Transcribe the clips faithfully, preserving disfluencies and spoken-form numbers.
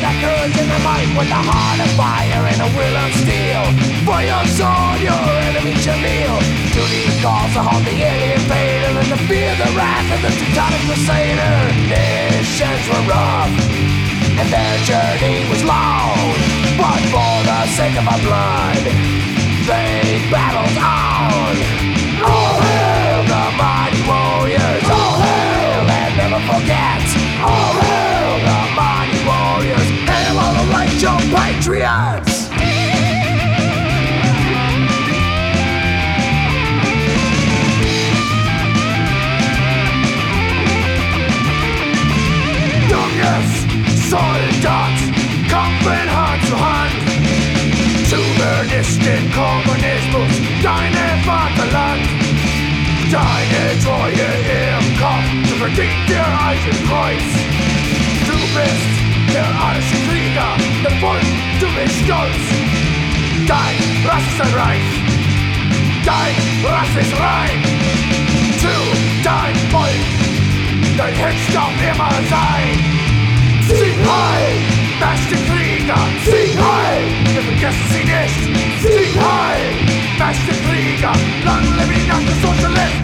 that courage in the mind with a heart of fire and a will of steel. For your sword, your enemy shall kneel. Duty calls to halt the alien invader and to fear the wrath of the Teutonic Crusader. Missions were rough and their journey was long, but for the sake of our blood, they battled on. All hail the mighty warriors, all hail and never forget. All hail the mighty warriors, hail all the righteous patriots. Soldat, Kampfen Hand zu Hand. Souveränist den Kommunismus, deine Vaterland. Deine Treue im Kampf, du verdient dir Eichenkreuz. Du bist der arische Krieger, der Volk, du bist stolz. Dein Rass ist ein Reich, dein Rass ist rein. Zu dein Volk, dein Herz darf immer sein. Sieg heil, beste Krieger, Sieg heil, wir vergessen sie nicht. Sieg heil, beste Krieger, lang lebe die Nacht des Sozialist.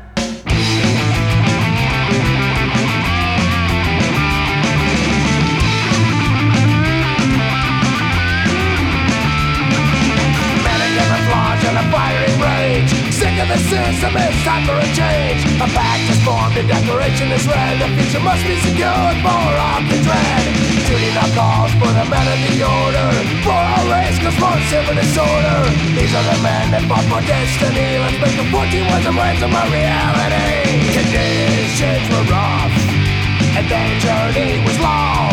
Many different flaws and a fiery rage. Sick of the system, it's time for a change. A pact is formed, a declaration is read. The future must be secured for all the dread. Duty now calls for the men of the order. For our race, cause for civil disorder. These are the men that fought for destiny. Let's make the fourteen words of ransom a reality. Conditions were rough, and their journey was long.